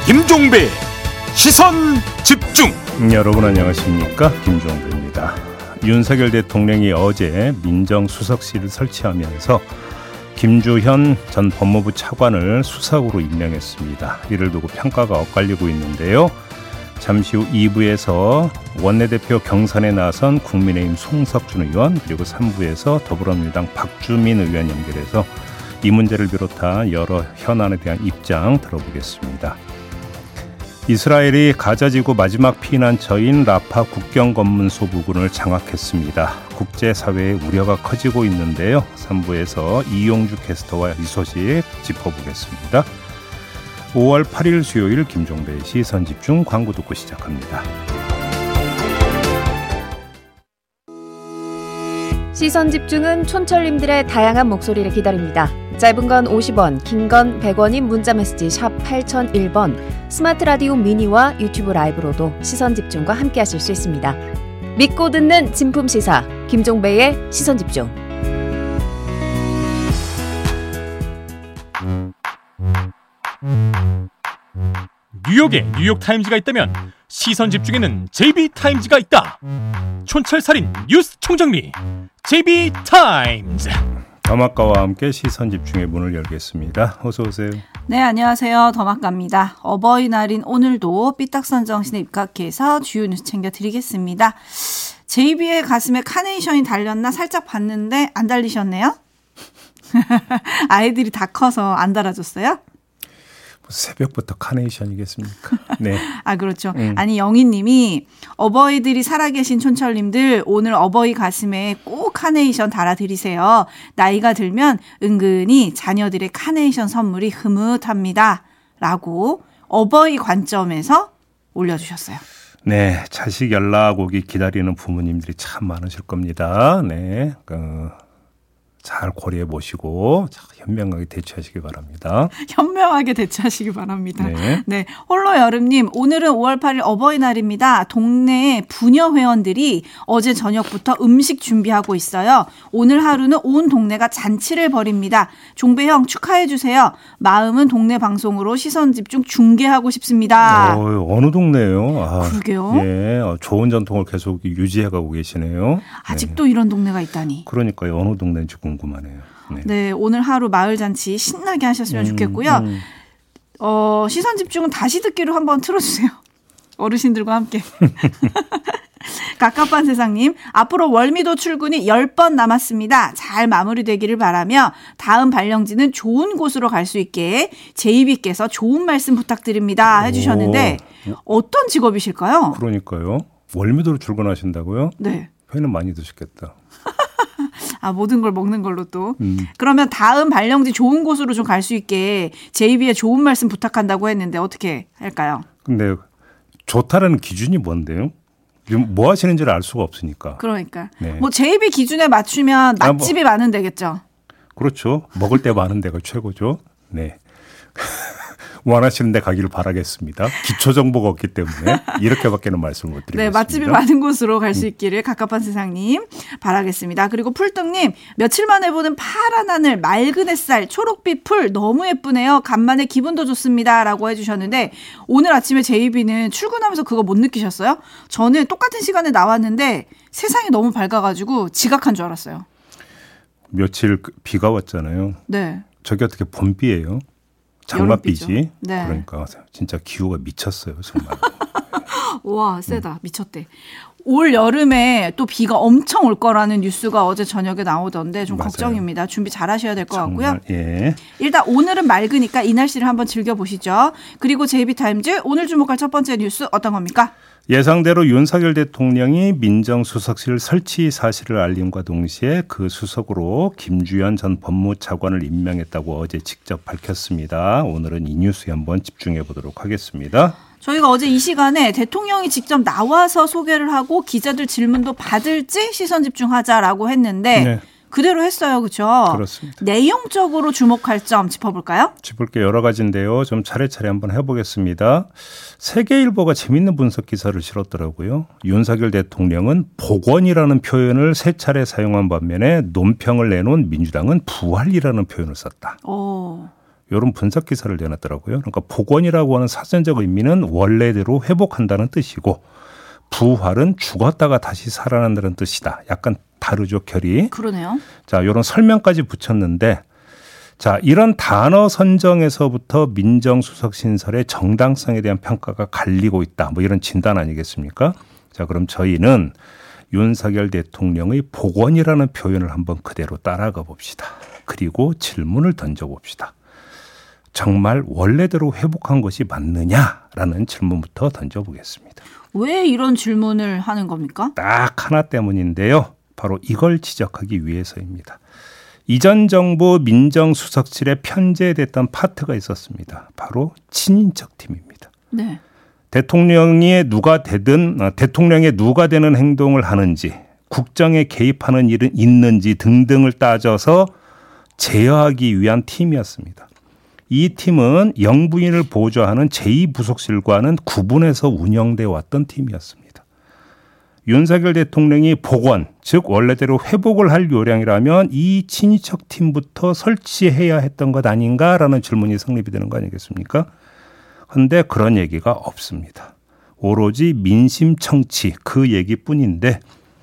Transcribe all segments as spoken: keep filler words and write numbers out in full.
김종배 시선 집중. 여러분 안녕하십니까, 김종배입니다. 윤석열 대통령이 어제 민정수석실을 설치하면서 김주현 전 법무부 차관을 수석으로 임명했습니다. 이를 두고 평가가 엇갈리고 있는데요. 잠시 후 이 부에서 원내대표 경선에 나선 국민의힘 송석준 의원, 그리고 삼 부에서 더불어민주당 박주민 의원 연결해서 이 문제를 비롯한 여러 현안에 대한 입장 들어보겠습니다. 이스라엘이 가자지구 마지막 피난처인 라파 국경검문소 부근을 장악했습니다. 국제사회의 우려가 커지고 있는데요. 삼 부에서 이용주 캐스터와 이 소식 짚어보겠습니다. 오월 팔일 수요일 김종배의 시선집중, 광고 듣고 시작합니다. 시선집중은 촌철님들의 다양한 목소리를 기다립니다. 짧은 건 오십 원, 긴 건 백 원인 문자메시지 샵 팔공공일 번, 스마트 라디오 미니와 유튜브 라이브로도 시선집중과 함께하실 수 있습니다. 믿고 듣는 진품시사 김종배의 시선집중. 뉴욕에 뉴욕타임즈가 있다면 시선집중에는 제이비타임즈가 있다. 촌철살인 뉴스 총정리 제이비타임즈. 더마카와 함께 시선집중의 문을 열겠습니다. 어서 오세요. 네, 안녕하세요. 더마카입니다. 어버이날인 오늘도 삐딱선 정신에 입각해서 주요 뉴스 챙겨드리겠습니다. 제이비의 가슴에 카네이션이 달렸나 살짝 봤는데 안 달리셨네요. 아이들이 다 커서 안 달아줬어요? 새벽부터 카네이션이겠습니까? 네. 아, 그렇죠. 음. 아니, 영희님이 어버이들이 살아계신 촌철님들 오늘 어버이 가슴에 꼭 카네이션 달아드리세요. 나이가 들면 은근히 자녀들의 카네이션 선물이 흐뭇합니다. 라고 어버이 관점에서 올려주셨어요. 네, 자식 연락 오기 기다리는 부모님들이 참 많으실 겁니다. 네, 그, 잘 고려해 보시고 현명하게 대처하시기 바랍니다. 현명하게 대처하시기 바랍니다. 네. 네, 홀로 여름님, 오늘은 오월 팔일 어버이날입니다. 동네 부녀 회원들이 어제 저녁부터 음식 준비하고 있어요. 오늘 하루는 온 동네가 잔치를 벌입니다. 종배 형 축하해 주세요. 마음은 동네 방송으로 시선 집중 중계하고 싶습니다. 어, 어느 동네예요? 아, 그러게요. 예, 좋은 전통을 계속 유지해가고 계시네요. 아직도 네. 이런 동네가 있다니. 그러니까요, 어느 동네인지 궁금하네요. 네, 네, 오늘 하루 마을 잔치 신나게 하셨으면 음, 좋겠고요. 음. 어, 시선 집중은 다시 듣기로 한번 틀어주세요. 어르신들과 함께. 갑갑한 세상님, 앞으로 월미도 출근이 열 번 남았습니다. 잘 마무리되기를 바라며 다음 발령지는 좋은 곳으로 갈 수 있게 제이비께서 좋은 말씀 부탁드립니다 해주셨는데 오. 어떤 직업이실까요? 그러니까요. 월미도로 출근하신다고요? 네. 회는 많이 드셨겠다. 아, 모든 걸 먹는 걸로 또. 음. 그러면 다음 발령지 좋은 곳으로 좀 갈 수 있게 제이비의 좋은 말씀 부탁한다고 했는데 어떻게 할까요? 근데 좋다라는 기준이 뭔데요? 지금 뭐 하시는지를 알 수가 없으니까. 그러니까. 네. 뭐 제이비 기준에 맞추면 아, 맛집이 뭐. 많은 데겠죠. 그렇죠. 먹을 때 많은 데가 최고죠. 네. 원하시는 데 가기를 바라겠습니다. 기초 정보가 없기 때문에 이렇게밖에는 말씀을 못 드리겠습니다. 네, 맛집이 많은 곳으로 갈 수 있기를 갑갑한 세상님 바라겠습니다. 그리고 풀떡님, 며칠 만에 보는 파란 하늘, 맑은 햇살, 초록빛 풀 너무 예쁘네요. 간만에 기분도 좋습니다. 라고 해주셨는데 오늘 아침에 제이비는 출근하면서 그거 못 느끼셨어요? 저는 똑같은 시간에 나왔는데 세상이 너무 밝아가지고 지각한 줄 알았어요. 며칠 비가 왔잖아요. 네. 저게 어떻게 봄비예요? 장맛비지. 네. 그러니까 진짜 기후가 미쳤어요, 정말. 와, 세다. 미쳤대. 올 여름에 또 비가 엄청 올 거라는 뉴스가 어제 저녁에 나오던데 좀 맞아요. 걱정입니다. 준비 잘 하셔야 될 것 같고요. 예. 일단 오늘은 맑으니까 이 날씨를 한번 즐겨보시죠. 그리고 제이비타임즈 오늘 주목할 첫 번째 뉴스 어떤 겁니까? 예상대로 윤석열 대통령이 민정수석실 설치 사실을 알림과 동시에 그 수석으로 김주현 전 법무차관을 임명했다고 어제 직접 밝혔습니다. 오늘은 이 뉴스에 한번 집중해 보도록 하겠습니다. 저희가 어제 이 시간에 대통령이 직접 나와서 소개를 하고 기자들 질문도 받을지 시선 집중하자라고 했는데 네. 그대로 했어요. 그렇죠? 그렇습니다. 내용적으로 주목할 점 짚어볼까요? 짚을 게 여러 가지인데요. 좀 차례차례 한번 해보겠습니다. 세계일보가 재밌는 분석 기사를 실었더라고요. 윤석열 대통령은 복원이라는 표현을 세 차례 사용한 반면에 논평을 내놓은 민주당은 부활이라는 표현을 썼다. 오. 이런 분석 기사를 내놨더라고요. 그러니까 복원이라고 하는 사전적 의미는 원래대로 회복한다는 뜻이고 부활은 죽었다가 다시 살아난다는 뜻이다. 약간 다르죠, 결이. 그러네요. 자, 이런 설명까지 붙였는데 자, 이런 단어 선정에서부터 민정수석 신설의 정당성에 대한 평가가 갈리고 있다. 뭐 이런 진단 아니겠습니까? 자, 그럼 저희는 윤석열 대통령의 복원이라는 표현을 한번 그대로 따라가 봅시다. 그리고 질문을 던져봅시다. 정말 원래대로 회복한 것이 맞느냐라는 질문부터 던져보겠습니다. 왜 이런 질문을 하는 겁니까? 딱 하나 때문인데요. 바로 이걸 지적하기 위해서입니다. 이전 정부 민정수석실에 편제됐던 파트가 있었습니다. 바로 친인척 팀입니다. 네. 대통령이 누가 되든 대통령의 누가 되는 행동을 하는지 국정에 개입하는 일은 있는지 등등을 따져서 제어하기 위한 팀이었습니다. 이 팀은 영부인을 보좌하는 제이 부속실과는 구분해서 운영돼 왔던 팀이었습니다. 윤석열 대통령이 복원, 즉 원래대로 회복을 할 요량이라면 이 친인척 팀부터 설치해야 했던 것 아닌가라는 질문이 성립이 되는 거 아니겠습니까? 그런데 그런 얘기가 없습니다. 오로지 민심 청취 그 얘기뿐인데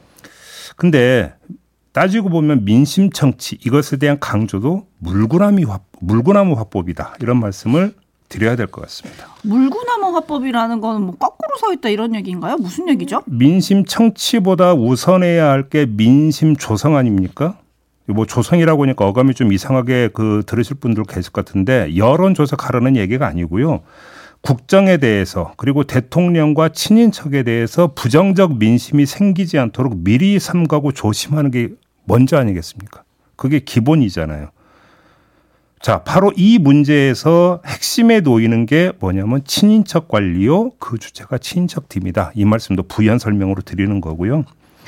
근데 따지고 보면 민심 청취 이것에 대한 강조도 물구나무 화법, 물구나무 화법이다. 이런 말씀을 드려야 될 것 같습니다. 물구나무 화법이라는 건 뭐 거꾸로 서 있다 이런 얘기인가요? 무슨 얘기죠? 민심 청취보다 우선해야 할 게 민심 조성 아닙니까? 뭐 조성이라고 하니까 어감이 좀 이상하게 그 들으실 분들 계실 것 같은데 여론조사 가르는 얘기가 아니고요. 국정에 대해서 그리고 대통령과 친인척에 대해서 부정적 민심이 생기지 않도록 미리 삼가고 조심하는 게 먼저 아니겠습니까? 그게 기본이잖아요. 자, 바로 이 문제에서 핵심에 놓이는 게 뭐냐면 친인척 관리요. 그 주체가 친인척 팀이다. 이 말씀도 부연 설명으로 드리는 거고요.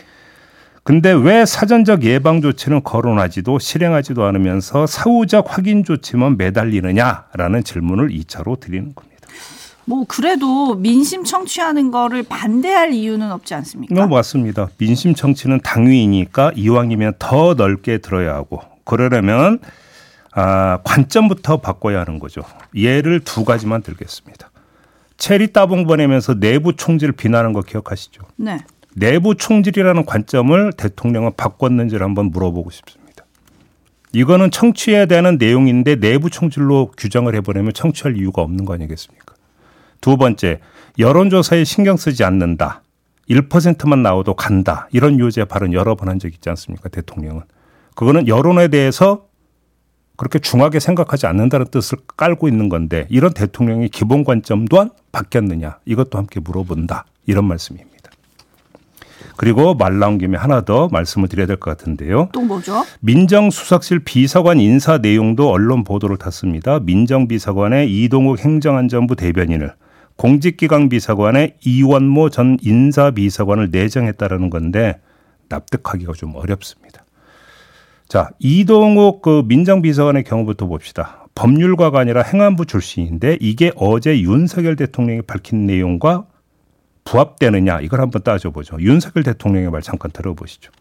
근데 왜 사전적 예방 조치는 거론하지도 실행하지도 않으면서 사후적 확인 조치만 매달리느냐라는 질문을 이 차로 드리는 겁니다. 뭐 그래도 민심 청취하는 거를 반대할 이유는 없지 않습니까? 어, 맞습니다. 민심 청취는 당위이니까 이왕이면 더 넓게 들어야 하고 그러려면 아, 관점부터 바꿔야 하는 거죠. 예를 두 가지만 들겠습니다. 체리 따봉 보내면서 내부 총질 비난한 거 기억하시죠? 네. 내부 총질이라는 관점을 대통령은 바꿨는지를 한번 물어보고 싶습니다. 이거는 청취해야 되는 내용인데 내부 총질로 규정을 해버리면 청취할 이유가 없는 거 아니겠습니까? 두 번째, 여론조사에 신경 쓰지 않는다. 일 퍼센트만 나와도 간다. 이런 요제 발언 여러 번 한 적 있지 않습니까? 대통령은. 그거는 여론에 대해서 그렇게 중하게 생각하지 않는다는 뜻을 깔고 있는 건데 이런 대통령의 기본 관점 또한 바뀌었느냐. 이것도 함께 물어본다. 이런 말씀입니다. 그리고 말 나온 김에 하나 더 말씀을 드려야 될 것 같은데요. 또 뭐죠? 민정수석실 비서관 인사 내용도 언론 보도를 탔습니다. 민정비서관의 이동욱 행정안전부 대변인을 공직기강 비서관의 이원모 전 인사비서관을 내정했다라는 건데 납득하기가 좀 어렵습니다. 자, 이동욱 그 민정비서관의 경우부터 봅시다. 법률가가 아니라 행안부 출신인데 이게 어제 윤석열 대통령이 밝힌 내용과 부합되느냐 이걸 한번 따져보죠. 윤석열 대통령의 말 잠깐 들어보시죠.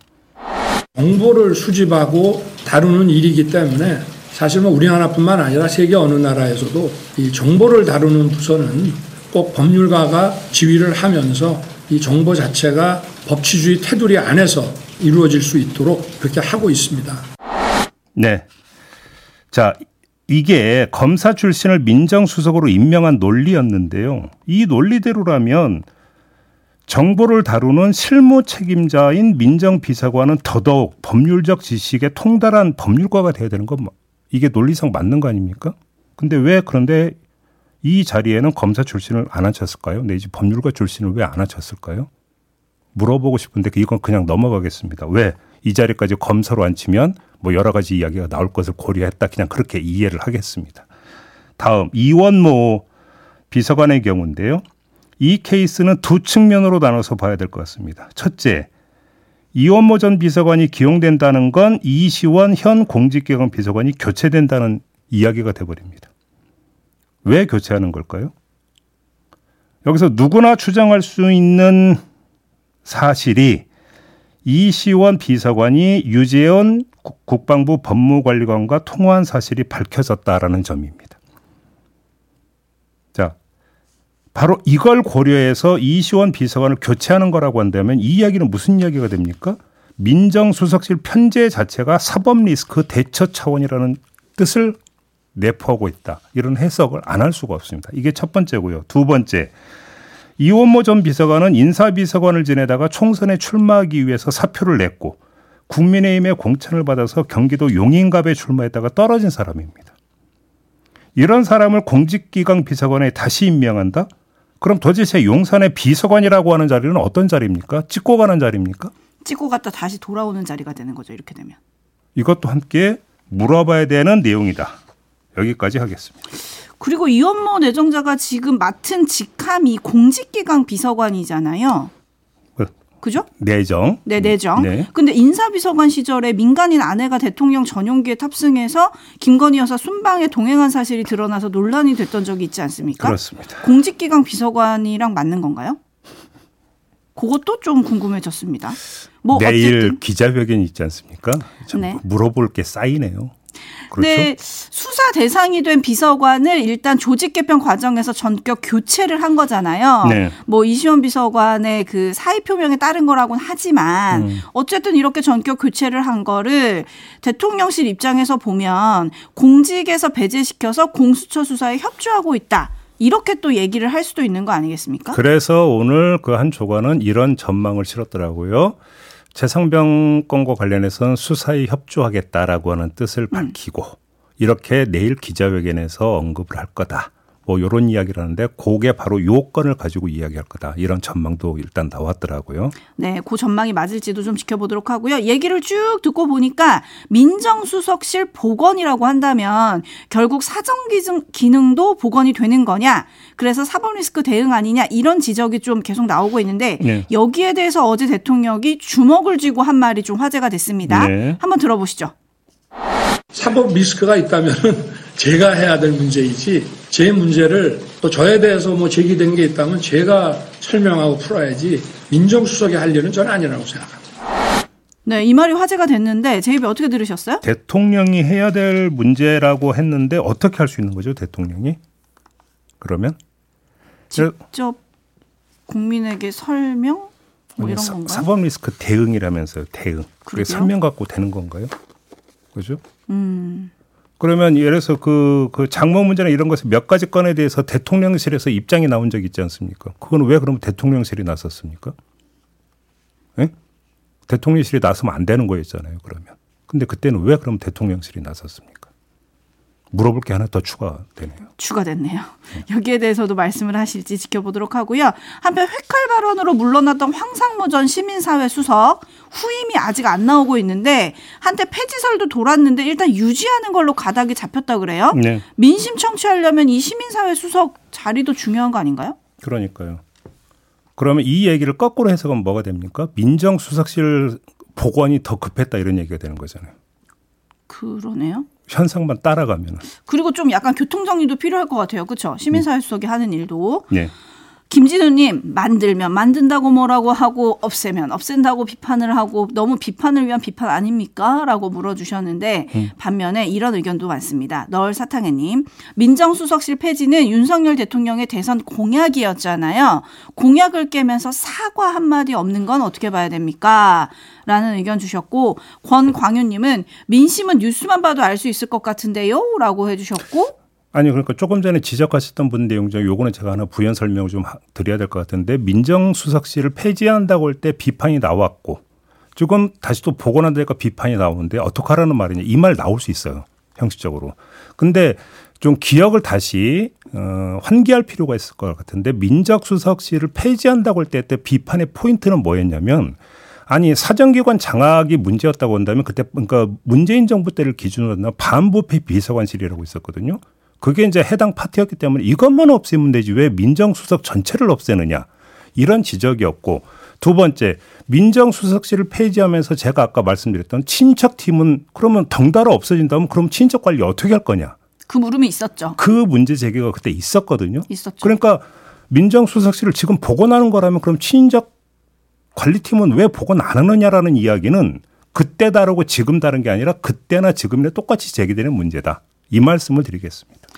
정보를 수집하고 다루는 일이기 때문에 사실 뭐 우리나라뿐만 아니라 세계 어느 나라에서도 이 정보를 다루는 부서는 꼭 법률가가 지휘를 하면서 이 정보 자체가 법치주의 테두리 안에서 이루어질 수 있도록 그렇게 하고 있습니다. 네. 자, 이게 검사 출신을 민정수석으로 임명한 논리였는데요. 이 논리대로라면 정보를 다루는 실무 책임자인 민정비서관은 더더욱 법률적 지식에 통달한 법률가가 돼야 되는 건 이게 논리상 맞는 거 아닙니까? 근데 왜 그런데 이 자리에는 검사 출신을 안 앉혔을까요? 내지 법률가 출신을 왜 안 앉혔을까요? 물어보고 싶은데 이건 그냥 넘어가겠습니다. 왜? 이 자리까지 검사로 앉히면 뭐 여러 가지 이야기가 나올 것을 고려했다. 그냥 그렇게 이해를 하겠습니다. 다음 이원모 비서관의 경우인데요. 이 케이스는 두 측면으로 나눠서 봐야 될 것 같습니다. 첫째, 이원모 전 비서관이 기용된다는 건 이시원 현 공직기강 비서관이 교체된다는 이야기가 돼버립니다. 왜 교체하는 걸까요? 여기서 누구나 추정할 수 있는 사실이 이시원 비서관이 유재현 국방부 법무관리관과 통화한 사실이 밝혀졌다라는 점입니다. 바로 이걸 고려해서 이시원 비서관을 교체하는 거라고 한다면 이 이야기는 무슨 이야기가 됩니까? 민정수석실 편제 자체가 사법 리스크 대처 차원이라는 뜻을 내포하고 있다. 이런 해석을 안 할 수가 없습니다. 이게 첫 번째고요. 두 번째, 이원모 전 비서관은 인사비서관을 지내다가 총선에 출마하기 위해서 사표를 냈고 국민의힘의 공천을 받아서 경기도 용인갑에 출마했다가 떨어진 사람입니다. 이런 사람을 공직기강 비서관에 다시 임명한다? 그럼 도대체 용산의 비서관이라고 하는 자리는 어떤 자리입니까? 찍고 가는 자리입니까? 찍고 갔다 다시 돌아오는 자리가 되는 거죠. 이렇게 되면. 이것도 함께 물어봐야 되는 내용이다. 여기까지 하겠습니다. 그리고 이원모 내정자가 지금 맡은 직함이 공직기강 비서관이잖아요. 그죠? 내정. 네, 내정. 네. 근데 인사비서관 시절에 민간인 아내가 대통령 전용기에 탑승해서 김건희 여사 순방에 동행한 사실이 드러나서 논란이 됐던 적이 있지 않습니까? 그렇습니다. 공직기강 비서관이랑 맞는 건가요? 그것도 좀 궁금해졌습니다. 뭐 내일 어쨌든. 기자회견이 있지 않습니까? 참 네. 물어볼 게 쌓이네요. 그렇죠? 네, 수사 대상이 된 비서관을 일단 조직 개편 과정에서 전격 교체를 한 거잖아요. 네. 뭐 이시원 비서관의 그 사의 표명에 따른 거라고는 하지만 음. 어쨌든 이렇게 전격 교체를 한 거를 대통령실 입장에서 보면 공직에서 배제시켜서 공수처 수사에 협조하고 있다. 이렇게 또 얘기를 할 수도 있는 거 아니겠습니까? 그래서 오늘 그 한 조간은 이런 전망을 실었더라고요. 최상병 건과 관련해서는 수사에 협조하겠다라고 하는 뜻을 밝히고 음. 이렇게 내일 기자회견에서 언급을 할 거다. 뭐 이런 이야기를 하는데 그게 바로 요건을 가지고 이야기할 거다. 이런 전망도 일단 나왔더라고요. 네, 그 전망이 맞을지도 좀 지켜보도록 하고요. 얘기를 쭉 듣고 보니까 민정수석실 복원이라고 한다면 결국 사정기능도 복원이 되는 거냐. 그래서 사법리스크 대응 아니냐 이런 지적이 좀 계속 나오고 있는데 네. 여기에 대해서 어제 대통령이 주먹을 쥐고 한 말이 좀 화제가 됐습니다. 네. 한번 들어보시죠. 사법 리스크가 있다면 제가 해야 될 문제이지 제 문제를 또 저에 대해서 뭐 제기된 게 있다면 제가 설명하고 풀어야지 민정수석이 할 일은 저는 아니라고 생각합니다. 네, 이 말이 화제가 됐는데 제 입에 어떻게 들으셨어요? 대통령이 해야 될 문제라고 했는데 어떻게 할 수 있는 거죠, 대통령이? 그러면? 직접 국민에게 설명? 뭐 이런 사, 건가요? 사법 리스크 대응이라면서요, 대응. 그게 설명 갖고 되는 건가요? 그죠? 음. 그러면 예를 들어서 그, 그 장모 문제나 이런 것에 몇 가지 건에 대해서 대통령실에서 입장이 나온 적이 있지 않습니까? 그건 왜 그러면 대통령실이 나섰습니까? 네? 대통령실이 나서면 안 되는 거였잖아요, 그러면. 근데 그때는 왜 그럼 대통령실이 나섰습니까? 물어볼 게 하나 더 추가되네요. 추가됐네요. 여기에 대해서도 말씀을 하실지 지켜보도록 하고요. 한편 회칼 발언으로 물러났던 황상무 전 시민사회 수석 후임이 아직 안 나오고 있는데 한때 폐지설도 돌았는데 일단 유지하는 걸로 가닥이 잡혔다 그래요. 네. 민심 청취하려면 이 시민사회 수석 자리도 중요한 거 아닌가요? 그러니까요. 그러면 이 얘기를 거꾸로 해석하면 뭐가 됩니까? 민정수석실 복원이 더 급했다 이런 얘기가 되는 거잖아요. 그러네요. 현상만 따라가면. 그리고 좀 약간 교통정리도 필요할 것 같아요. 그렇죠? 시민사회 수석이 하는 일도. 네. 김진우님, 만들면 만든다고 뭐라고 하고 없애면 없앤다고 비판을 하고 너무 비판을 위한 비판 아닙니까? 라고 물어주셨는데 음. 반면에 이런 의견도 많습니다. 널 사탕해님, 민정수석실 폐지는 윤석열 대통령의 대선 공약이었잖아요. 공약을 깨면서 사과 한마디 없는 건 어떻게 봐야 됩니까? 라는 의견 주셨고 권광윤님은 민심은 뉴스만 봐도 알 수 있을 것 같은데요? 라고 해주셨고 아니 그러니까 조금 전에 지적하셨던 분 내용 중에 요거는 제가 하나 부연 설명을 좀 드려야 될 것 같은데 민정수석실을 폐지한다고 할 때 비판이 나왔고 지금 다시 또 복원한다니까 비판이 나오는데 어떡하라는 말이냐 이 말 나올 수 있어요. 형식적으로. 근데 좀 기억을 다시 어, 환기할 필요가 있을 것 같은데 민정수석실을 폐지한다고 할 때 때 비판의 포인트는 뭐였냐면 아니 사정기관 장악이 문제였다고 한다면 그때 그러니까 문재인 정부 때를 기준으로 하면 반부패 비서관실이라고 있었거든요. 그게 이제 해당 파트였기 때문에 이것만 없애면 되지 왜 민정수석 전체를 없애느냐 이런 지적이었고 두 번째 민정수석실을 폐지하면서 제가 아까 말씀드렸던 친척팀은 그러면 덩달아 없어진다면 그럼 친척 관리 어떻게 할 거냐. 그 물음이 있었죠. 그 문제 제기가 그때 있었거든요. 있었죠. 그러니까 민정수석실을 지금 복원하는 거라면 그럼 친척 관리팀은 왜 복원 안 하느냐라는 이야기는 그때 다르고 지금 다른 게 아니라 그때나 지금이나 똑같이 제기되는 문제다. 이 말씀을 드리겠습니다.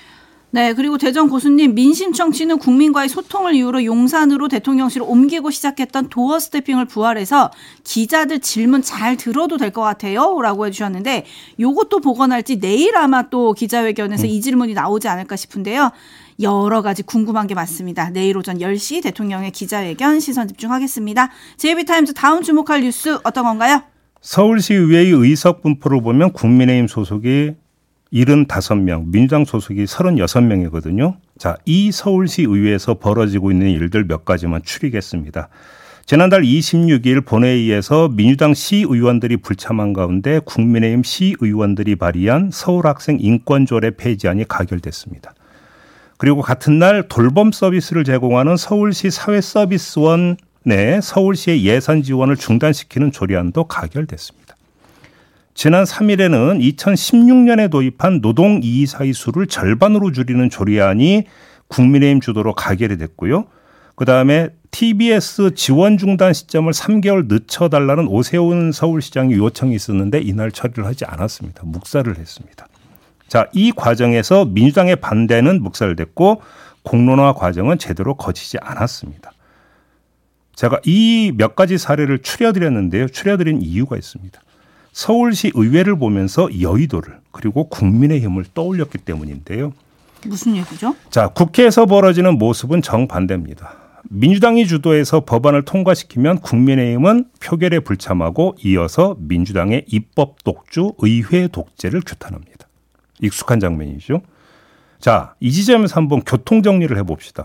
네, 그리고 대전 고수님, 민심 청취는 국민과의 소통을 이유로 용산으로 대통령실을 옮기고 시작했던 도어 스태핑을 부활해서 기자들 질문 잘 들어도 될 것 같아요 라고 해주셨는데, 요것도 복원할지 내일 아마 또 기자회견에서 음. 이 질문이 나오지 않을까 싶은데요. 여러 가지 궁금한 게 많습니다. 내일 오전 열 시 대통령의 기자회견 시선 집중하겠습니다. 제이비타임즈 다음 주목할 뉴스 어떤 건가요? 서울시의회의 의석 분포를 보면 국민의힘 소속이 칠십오 명, 민주당 소속이 삼십육 명이거든요. 자, 이 서울시 의회에서 벌어지고 있는 일들 몇 가지만 추리겠습니다. 지난달 이십육 일 본회의에서 민주당 시의원들이 불참한 가운데 국민의힘 시의원들이 발의한 서울학생 인권조례 폐지안이 가결됐습니다. 그리고 같은 날 돌봄 서비스를 제공하는 서울시 사회서비스원 내 서울시의 예산 지원을 중단시키는 조례안도 가결됐습니다. 지난 삼 일에는 이천십육 년에 도입한 노동이의사의 수를 절반으로 줄이는 조례안이 국민의힘 주도로 가결이 됐고요. 그다음에 티비에스 지원 중단 시점을 삼 개월 늦춰달라는 오세훈 서울시장의 요청이 있었는데 이날 처리를 하지 않았습니다. 묵살을 했습니다. 자, 이 과정에서 민주당의 반대는 묵살됐고 공론화 과정은 제대로 거치지 않았습니다. 제가 이 몇 가지 사례를 추려드렸는데요. 추려드린 이유가 있습니다. 서울시 의회를 보면서 여의도를 그리고 국민의힘을 떠올렸기 때문인데요. 무슨 얘기죠? 자, 국회에서 벌어지는 모습은 정반대입니다. 민주당이 주도해서 법안을 통과시키면 국민의힘은 표결에 불참하고 이어서 민주당의 입법 독주, 의회 독재를 규탄합니다. 익숙한 장면이죠. 자, 이 지점에서 한번 교통 정리를 해봅시다.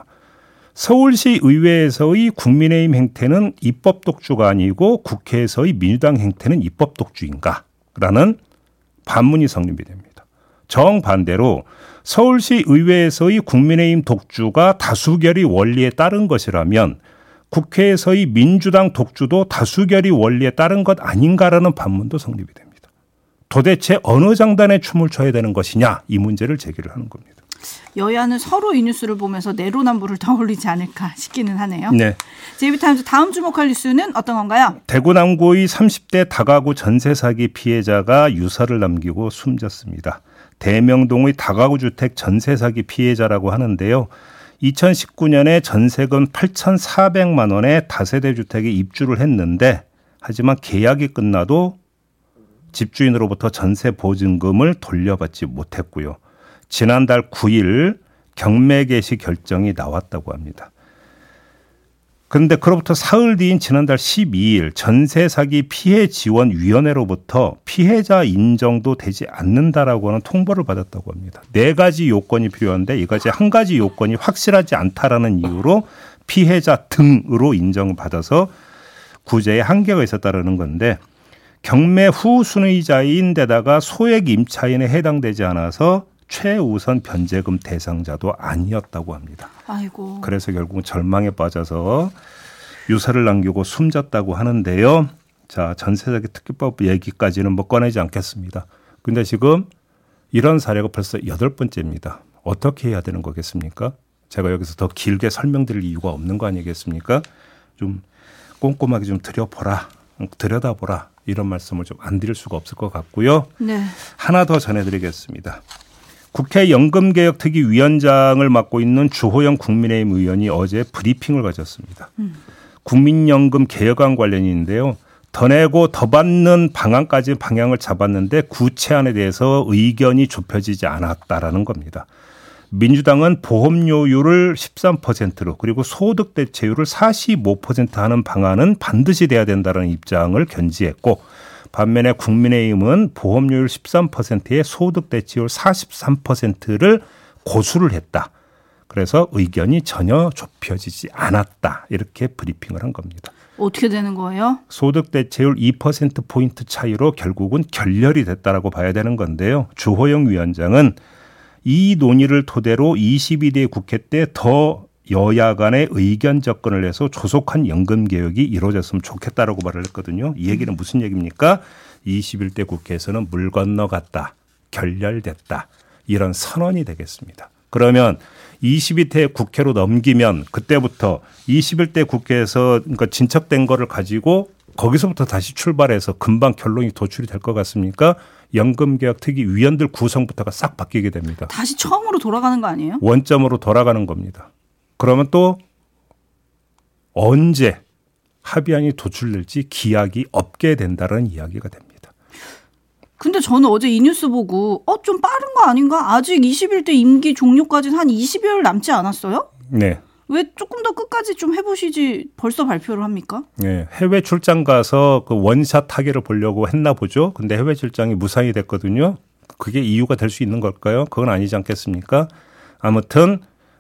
서울시 의회에서의 국민의힘 행태는 입법 독주가 아니고 국회에서의 민주당 행태는 입법 독주인가? 라는 반문이 성립이 됩니다. 정반대로 서울시 의회에서의 국민의힘 독주가 다수결의 원리에 따른 것이라면 국회에서의 민주당 독주도 다수결의 원리에 따른 것 아닌가라는 반문도 성립이 됩니다. 도대체 어느 장단에 춤을 춰야 되는 것이냐? 이 문제를 제기를 하는 겁니다. 여야는 서로 이 뉴스를 보면서 내로남불을 떠올리지 않을까 싶기는 하네요. 네. 제이비타임즈 다음 주목할 뉴스는 어떤 건가요? 대구 남구의 삼십 대 다가구 전세 사기 피해자가 유서를 남기고 숨졌습니다. 대명동의 다가구 주택 전세 사기 피해자라고 하는데요. 이천십구 년에 전세금 팔천사백만 원에 다세대 주택에 입주를 했는데 하지만 계약이 끝나도 집주인으로부터 전세 보증금을 돌려받지 못했고요. 지난달 구 일 경매 개시 결정이 나왔다고 합니다. 그런데 그로부터 사흘 뒤인 지난달 십이 일 전세 사기 피해 지원 위원회로부터 피해자 인정도 되지 않는다라고 하는 통보를 받았다고 합니다. 네 가지 요건이 필요한데 이 가지 한 가지 요건이 확실하지 않다라는 이유로 피해자 등으로 인정받아서 구제에 한계가 있었다라는 건데 경매 후 순의자인 데다가 소액 임차인에 해당되지 않아서 최우선 변제금 대상자도 아니었다고 합니다. 아이고. 그래서 결국 절망에 빠져서 유서를 남기고 숨졌다고 하는데요. 자, 전세사기 특기법 얘기까지는 뭐 꺼내지 않겠습니다. 그런데 지금 이런 사례가 벌써 여덟 번째입니다. 어떻게 해야 되는 거겠습니까? 제가 여기서 더 길게 설명드릴 이유가 없는 거 아니겠습니까? 좀 꼼꼼하게 좀 들여보라, 들여다보라 이런 말씀을 좀 안 드릴 수가 없을 것 같고요. 네. 하나 더 전해드리겠습니다. 국회 연금개혁특위위원장을 맡고 있는 주호영 국민의힘 의원이 어제 브리핑을 가졌습니다. 음. 국민연금 개혁안 관련인데요. 더 내고 더 받는 방안까지 방향을 잡았는데 구체안에 대해서 의견이 좁혀지지 않았다라는 겁니다. 민주당은 보험료율을 십삼 퍼센트로 그리고 소득 대체율을 사십오 퍼센트 하는 방안은 반드시 돼야 된다는 입장을 견지했고 반면에 국민의힘은 보험료율 십삼 퍼센트에 소득 대체율 사십삼 퍼센트를 고수를 했다. 그래서 의견이 전혀 좁혀지지 않았다. 이렇게 브리핑을 한 겁니다. 어떻게 되는 거예요? 소득 대체율 이 퍼센트 포인트 차이로 결국은 결렬이 됐다라고 봐야 되는 건데요. 주호영 위원장은 이 논의를 토대로 이십이 대 국회 때 더 여야 간의 의견 접근을 해서 조속한 연금 개혁이 이루어졌으면 좋겠다라고 말을 했거든요. 이 얘기는 무슨 얘기입니까? 이십일 대 국회에서는 물 건너갔다. 결렬됐다. 이런 선언이 되겠습니다. 그러면 이십이 대 국회로 넘기면 그때부터 이십일 대 국회에서 그러니까 진척된 거를 가지고 거기서부터 다시 출발해서 금방 결론이 도출이 될 것 같습니까? 연금개혁특위 위원들 구성부터가 싹 바뀌게 됩니다. 다시 처음으로 돌아가는 거 아니에요? 원점으로 돌아가는 겁니다. 그러면 또 언제 합의안이 도출될지 기약이 없게 된다는 이야기가 됩니다. 근데 저는 어제 이 뉴스 보고 어, 좀 빠른 거 아닌가? 아직 이십일 대 임기 종료까지는 한 이십여일 남지 않았어요? 네. 왜 조금 더 끝까지 좀 해보시지 벌써 발표를 합니까? 네, 해외 출장 가서 그 원샷 타결을 보려고 했나 보죠. 근데 해외 출장이 무산이 됐거든요. 그게 이유가 될 수 있는 걸까요? 그건 아니지 않겠습니까? 아무튼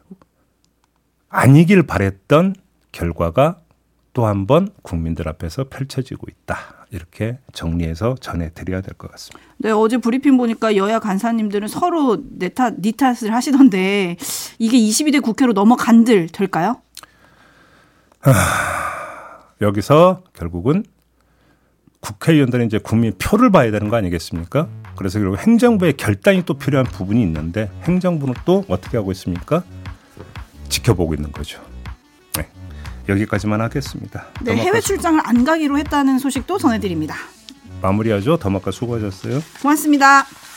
아니길 바랬던 결과가 또 한 번 국민들 앞에서 펼쳐지고 있다. 이렇게 정리해서 전해드려야 될 것 같습니다. 네, 어제 브리핑 보니까 여야 간사님들은 서로 내 탓, 니 탓을 하시던데 이게 이십이 대 국회로 넘어간들 될까요? 하, 여기서 결국은 국회의원들은 이제 국민 표를 봐야 되는 거 아니겠습니까? 그래서 결국 행정부의 결단이 또 필요한 부분이 있는데 행정부는 또 어떻게 하고 있습니까? 지켜보고 있는 거죠. 네, 여기까지만 하겠습니다. 네, 해외 출장을 안 가기로 했다는 소식도 전해드립니다. 마무리하죠. 더마카 수고하셨어요. 고맙습니다.